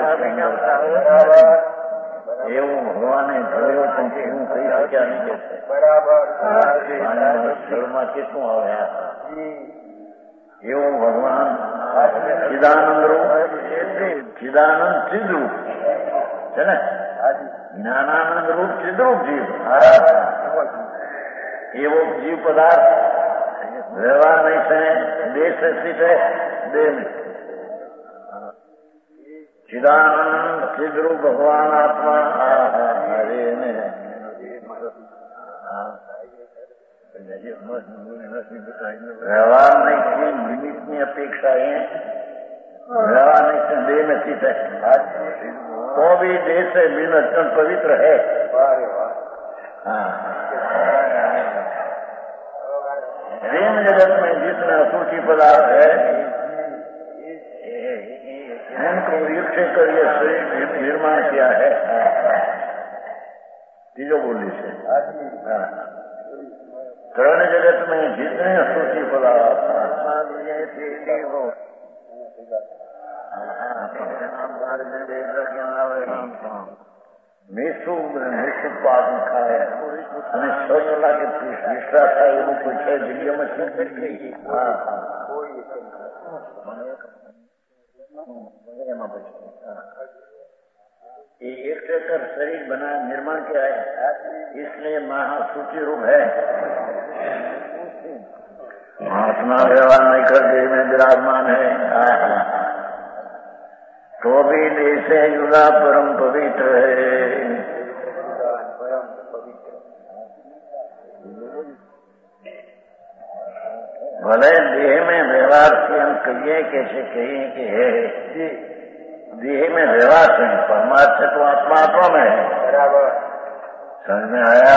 એવું ભગવાને જોયો પણ શું કહી શક્યા નહીં બરાબર। સ્થળમાં કેટલું આવ્યા એવું ભગવાન ચિદાનંદ રૂપ, ચિદાનંદ ચિદરૂપ છે ને, જ્ઞાનાનંદ રૂપ ચિદરૂપ જીવ, એવો જીવ પદાર્થ વ્યવહાર નહીં છે, દેશ સ્થિત है देह में। चिदानंद चिद्रूप भगवान आत्मा हरे ने व्यवहार नहीं की निमित्त की अपेक्षा है, व्यवहार नहीं से देह में स्थित है तो भी देह से बिन अत्यंत पवित्र है। प्रेम जगत में जितना असूची पदार्थ है उनको युक्त कर ये शरीर निर्माण किया है तीजो बोली से। कर्ण जगत में जितने असूची पदार्थ મીઠું મીઠું પાક ખાય અને સો કલાકે વિશ્વાસ થાય એવું કોઈ છે જગ્યામાં શું એમાં પછી ये एक से कर शरीर बना निर्माण किया है, इसलिए महासूची रूप है। महात्मा व्यवहार नहीं कर देह में विराजमान है, तो भी देह से जुड़ा परम पवित्र है। भले देह में व्यवहार से हम कहिए कैसे कहिए कि है, देह में व्यवहार से परमात्मा तो आत्मा आत्मा में है। बराबर समझ में आया?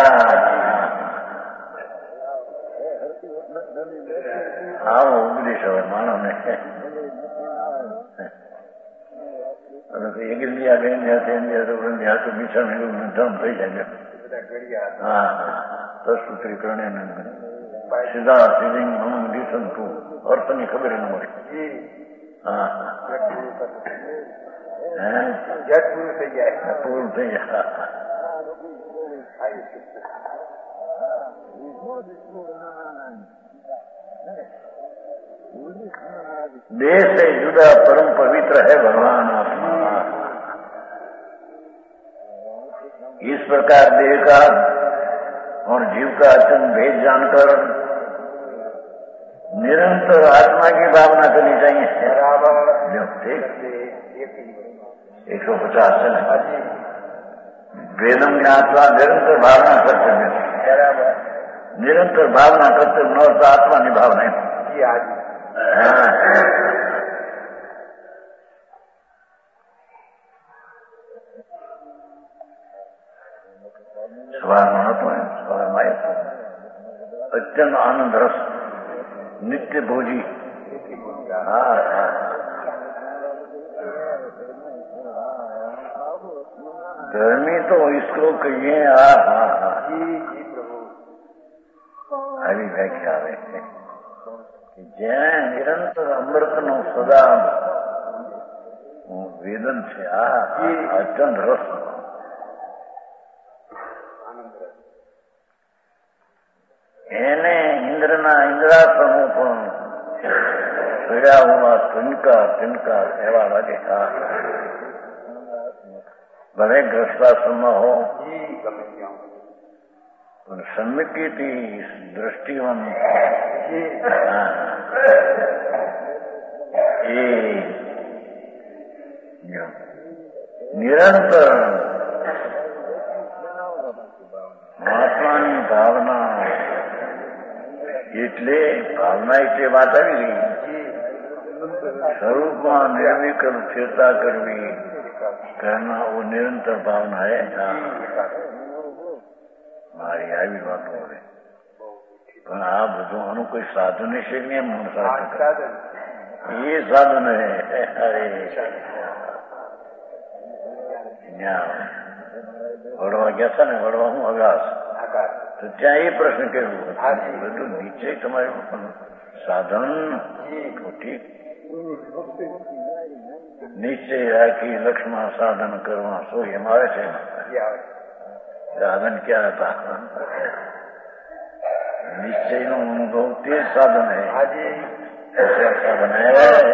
हाँ वो उपदेश हो मानो ने एक इंडिया के इंडिया से इंडिया तो इंडिया तो बीच में धर्म थी जाए। हाँ तो सूत्रीकरण सीधा सीधी हम दिसन तू अर्थ नहीं खबर न मળી। हाँ जट पूर्ण થઈ જાય પૂર્ણ થઈ જાય। देह से जुड़ा परम पवित्र है भगवान आत्मा। इस प्रकार देह का और जीव का अत्यंत भेद जानकर निरंतर आत्मा की भावना करनी चाहिए। एक सौ पचास से वेदम ज्ञातवा निरंतर भावना करते निरंतर भावना करते न आत्मा की भावना सवाल महत्व है। सवाल माया अत्यंत आनंद रस नित्य भोजी। हाँ हाँ धर्मी तो इसको कहिए। हाँ हाँ हाँ हरी व्याख्या है कि जैन निरंतर अमृत नो सदा वेदन છે। આ અत्यंत રસ એને ઇન્દ્રના ઇન્દ્રાસનો પણ પીડા હુआ तिनका तिनका એવા લાગે। भले ग्रस्ताश्रम हो सम्मिकी थी दृष्टिवन निरंतर महात्मानी भावना એટલે ભાવના એટલે વાત આવી રહી સ્વરૂપમાં નિર્વિકલ્પ સ્થિરતા કરવી कहना वो निरंतर भावना है। મારી આવી વાતો હોય પણ આ બધું આનું કોઈ સાધન છે ને એમ એ સાધન હે। અરે વડવા ગયા હતા ને વડવા હું અગાસ તો ત્યાં એ પ્રશ્ન કર્યો બધું નીચે તમારું સાધન ઠીક निश्चय राखी लक्ष्मण साधन करवा सो ये मारे थे। साधन क्या था? निश्चय नो अनुभव तेज साधन है। साधन है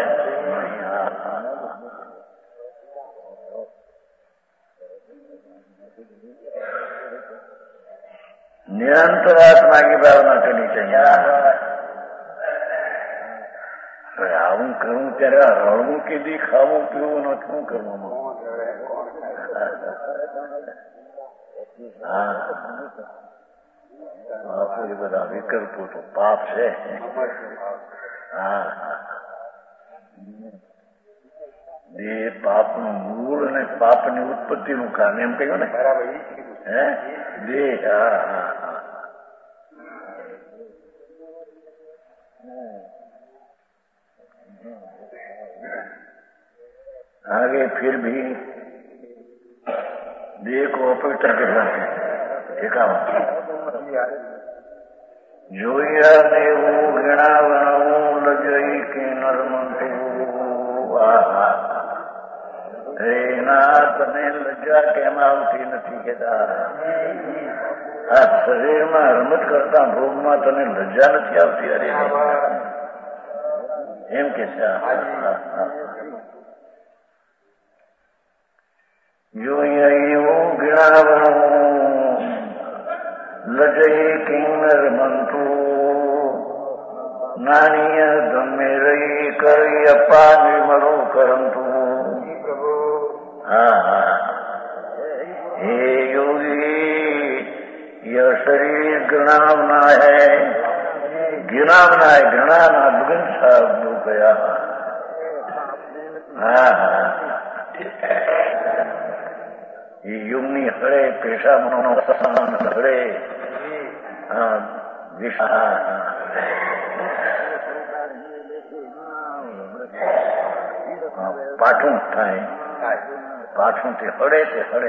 निरंतर आत्मा की भावना करनी चाहिए। આવું કરું ત્યારે રડવું કે દી ખાવું પીવું ન શું કરવામાં હા બાપુ બધા વિકલ્પો તો પાપ છે। હા દેહ પાપનું મૂળ અને પાપની ઉત્પત્તિનું કારણ એમ કહ્યું ને બરાબર હે દેહ। હા હા હા आगे फिर भी देह को अपवित्र करना है। ठीक है जो देवू घृणावणू लजई के नरमंटू नाथ ने लज्जा केम आवती નથી કેતા આ શરીરમાં રમત કરતા ભોગમાં તને લજ્જા નથી આવતી? અરે એમ કે છે यो यो गिरावणो लजई किन्नर मंतु नानीय गमे रही करी अपा निर्मलो करंतु। हाँ हाँ हे योगी, यह शरीर घृणावना है, घृणावना है, घृणाना दुगन साहब हो गया। हाँ हाँ ये युगनी हरे पेशा मनो हरे विषा पाठों थाय पाठों ते हड़े ते हड़े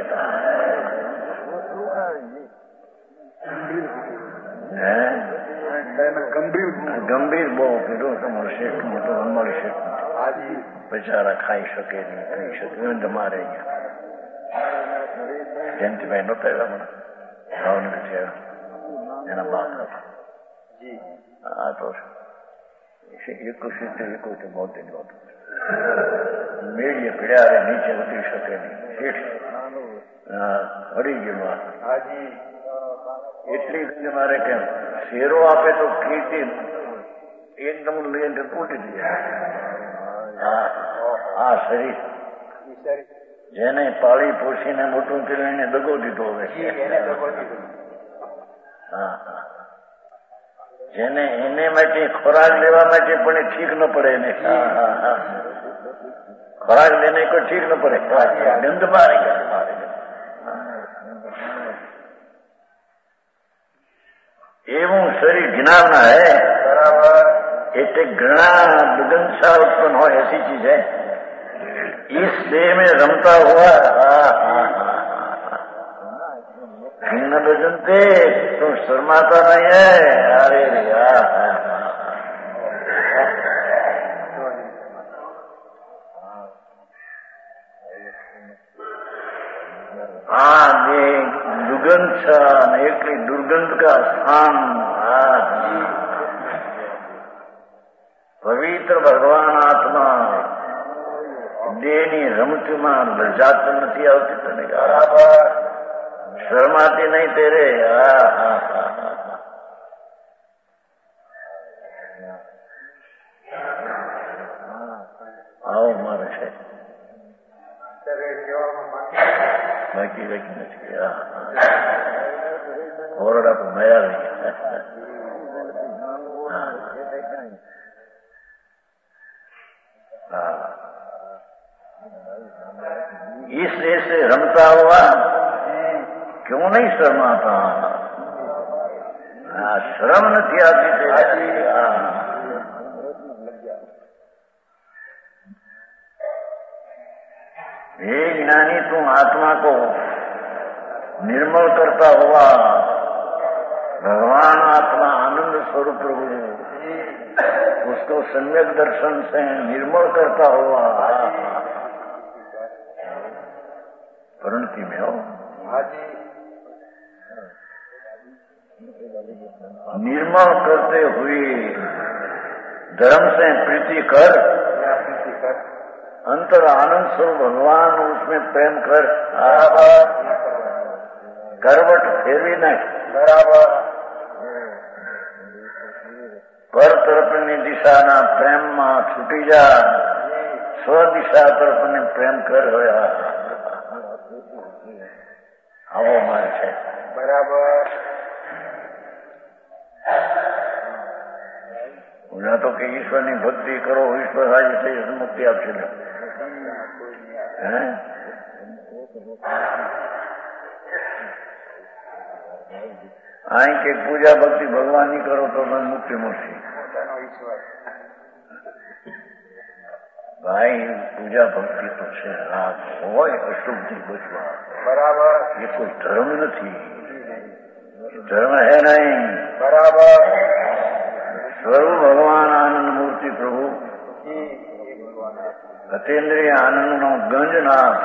गंभीर गंभीर बो पीड़ो तमो शेठ मोटो अमर शेठ बेचारा खाई सके नहीं खाई सके ऊंध मारे जयंती भाई नता एवा मन भावनगर थया एना बाप था हाँ तो एक सीट एक तो मौत नहीं होती मेड़िए पीड़ा रे नीचे उतरी सके नहीं सेठ हड़ी गयो એટલી ગંજ મારે કેમ શેરો આપે તો કીર્તિ એકદમ લઈને તૂટી જાય। આ શરીર જેને પાળી પોષીને મોટું કર્યું એને દગો દીધો હવે હા જેને એને માટે ખોરાક લેવા માટે પણ એ ઠીક ન પડે એને ખોરાક લેને કોઈ ઠીક ન પડે ગંધ મારે મારે एवं शरीर घिनावना है बराबर एक घृणा दुगंसा उत्पन्न हो ऐसी चीज है। इस देह में रमता हुआ न बजनते तुम शर्माता नहीं है। अरे हाँ देख दुर्गंध एकली दुर्गंध का स्थान पवित्र भगवान आत्मा देनी रमती में लज्जात नहीं आवती तने शर्माती नहीं तेरे आओ मारे है बाकी बाकी नहीं ओरडा तो नया नहीं इस ऐसे रमता हुआ क्यों नहीं शर्माता शर्म नहीं आती तेरी। हे ज्ञानी तुम आत्मा को निर्मल करता हुआ भगवान आत्मा आनंद स्वरूप प्रभु उसको सम्यक दर्शन से निर्मल करता हुआ परिणति में हो निर्मल करते हुए धर्म से प्रीति कर अंतर आनंद स्वरूप भगवान उसमें प्रेम कर करवट फेरवी नहीं बराबर पर तरफनी दिशाना प्रेम में छूटी जा स्व दिशा तरफनी प्रेम कर होया आवो मार छे बराबर उन्हें तो कि ईश्वर की भक्ति करो ईश्वर राजी से मुक्ति आपसे आई के पूजा भक्ति भगवान की करो तो मैं मुक्ति मुक्ति भाई पूजा भक्ति तो છે રાગ હોય અશુદ્ધિ બચવા બરાબર ये कोई धर्म नहीं धर्म है नहीं बराबर स्वरूप भगवान आनंद मूर्ति प्रभु अतेन्द्रिय आनंद नो गंज नाथ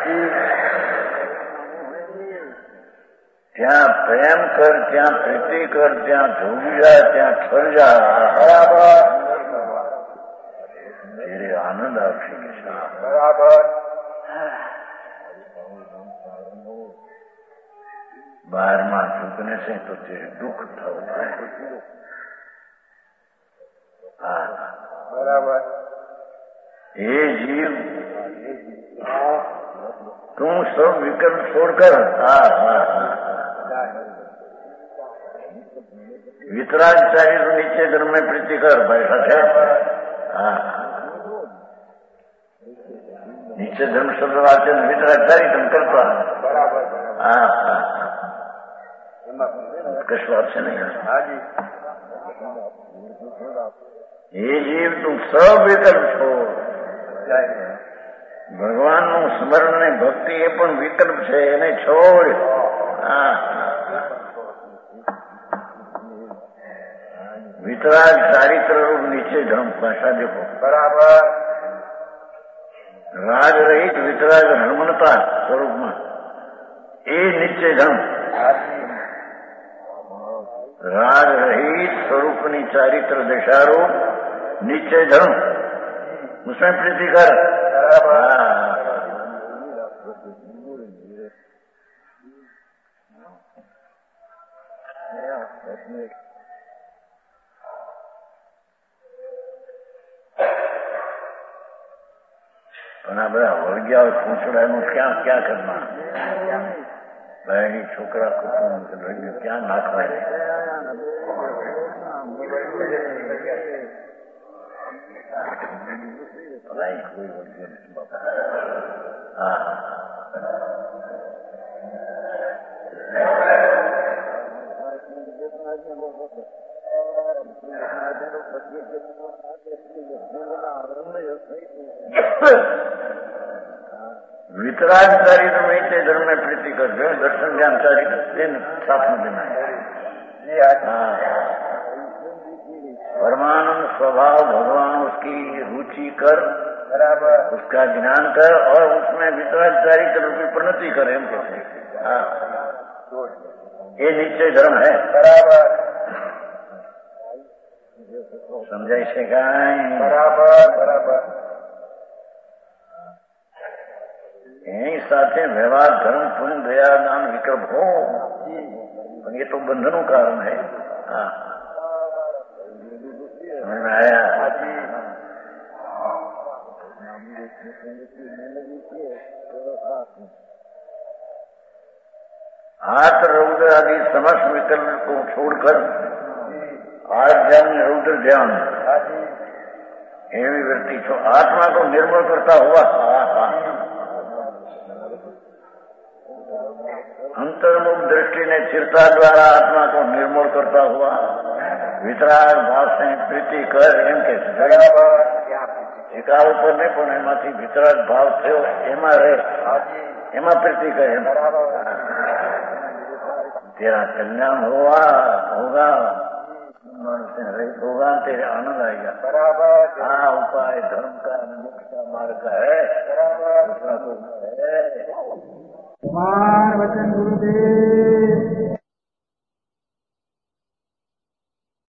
त्या प्रेम कर त्या प्रीति कर त्या धोगी जा त्या ठर जा बराबर तेरे आनंद आपसे के साथ बराबर બહારમાં ચૂકને છે તો તે દુઃખ થવું બરાબર. हे जीव तू सब विकल्प छोड़कर हाँ हाँ वितरागचारी तो नीचे धर्म में प्रीति कर बैठा है. हाँ नीचे धर्म शब्द वाचन वितरागचारी तुम करता. हाँ हाँ कश बात से नहीं. ये जीव तुम सब विकल्प छोड़. ભગવાનનું સ્મરણ ને ભક્તિ એ પણ વિકલ્પ છે, એને છોડ. વિતરાગ ચારિત્ર રૂપ નીચે ધર્મ ભાષા દેખો બરાબર. રાગ રહિત વિતરાગ હનુમનતા સ્વરૂપમાં એ નીચે ધર્મ. રાગ રહિત સ્વરૂપની ચારિત્ર દશારૂપ નીચે ધર્મ उसमें प्रीति कर. પણ આ બધા વળગ્યા હોય પૂછડાનું ક્યાં ક્યાં કરવા બહેની છોકરા કુટુંબ ક્યાં નાખવા. કોઈ વળગ્યો નથી બાપા. હા वितराग चारित्र में से धर्म में प्रीति कर दो. दर्शन ज्ञान चारित्र दिन साथ में देना है. परमानंद स्वभाव भगवान उसकी रुचि कर बराबर, उसका ज्ञान कर और उसमें वितराग चारित्र रूपी प्रणति कर. एम कहते हैं ये निश्चय धर्म है बराबर. समझाई से बराबर बराबर. यही साथे व्यवहार धर्म पुण्य दया दान विकल्प हो, ये तो बंधनों कारण है. हाँ समझ में आया. हाथ रौद्र आदि समस्त विकल्प को छोड़कर आज ध्यान रौद्र ध्यान एवं वृत्ति छो आत्मा को निर्मल करता हुआ अंतर्मुख दृष्टि ने चिरता द्वारा आत्मा को निर्मल करता हुआ वितराग भाव से प्रीति कर. एम के એકા ઉપર નહીં પણ એમાંથી વિતરાગ ભાવ થયો એમાં રહે, એમાં પ્રીતિ કરે. तेरा कल्याण होगा होगा रहित होगा, तेरे आनंद आएगा बराबर. हाँ उपाय धर्म का मोक्ष का मार्ग है बराबर. है कुमार वचन गुरुदेव.